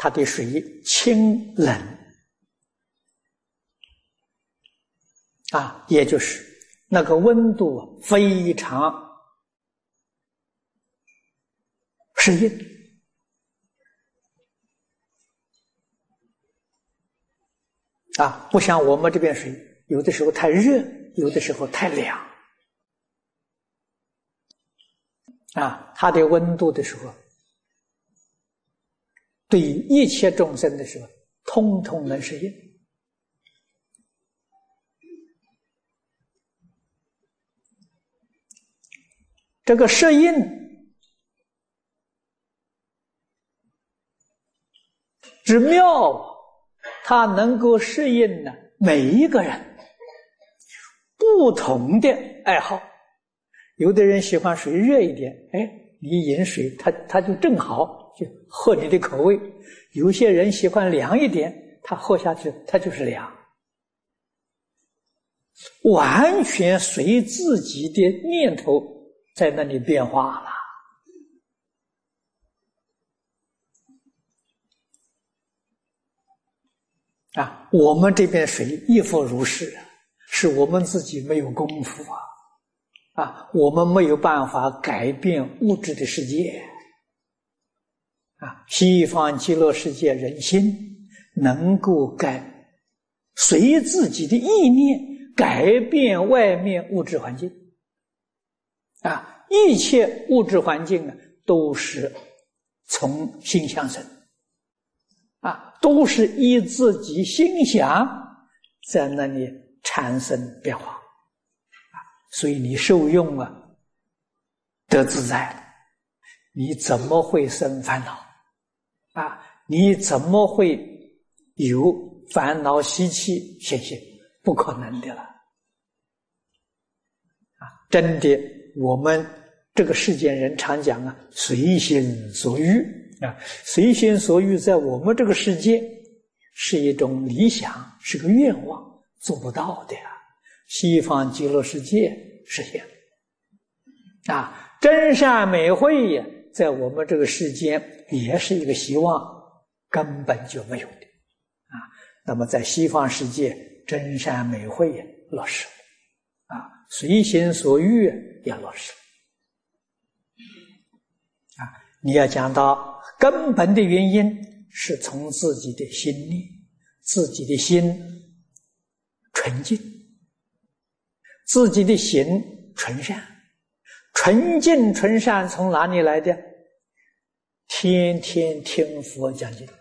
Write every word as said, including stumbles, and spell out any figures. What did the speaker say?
它的水清冷啊，也就是那个温度非常适应啊，不像我们这边水，有的时候太热，有的时候太凉啊，它的温度的时候，对于一切众生的时候，通通能适应。这个适应之妙，它能够适应呢每一个人不同的爱好。有的人喜欢水热一点，哎，你饮水，他他就正好就合你的口味。有些人喜欢凉一点，他喝下去他就是凉，完全随自己的念头在那里变化了。啊，我们这边水亦复如是，是我们自己没有功夫啊。啊，我们没有办法改变物质的世界啊！西方极乐世界人心能够改，随自己的意念改变外面物质环境啊！一切物质环境啊，都是从心想生啊，都是依自己心想在那里产生变化。所以你受用啊，得自在，你怎么会生烦恼啊？你怎么会有烦恼习气现现？不可能的了啊！真的，我们这个世间人常讲啊，随心所欲啊，随心所欲在我们这个世界是一种理想，是个愿望，做不到的呀。西方极乐世界实现啊，真善美慧呀，在我们这个世间也是一个希望，根本就没有的啊。那么在西方世界，真善美慧也落实了啊，随心所欲也落实了啊。你要讲到根本的原因，是从自己的心念，自己的心纯净。自己的心纯善，纯净纯善从哪里来的？天天听佛讲经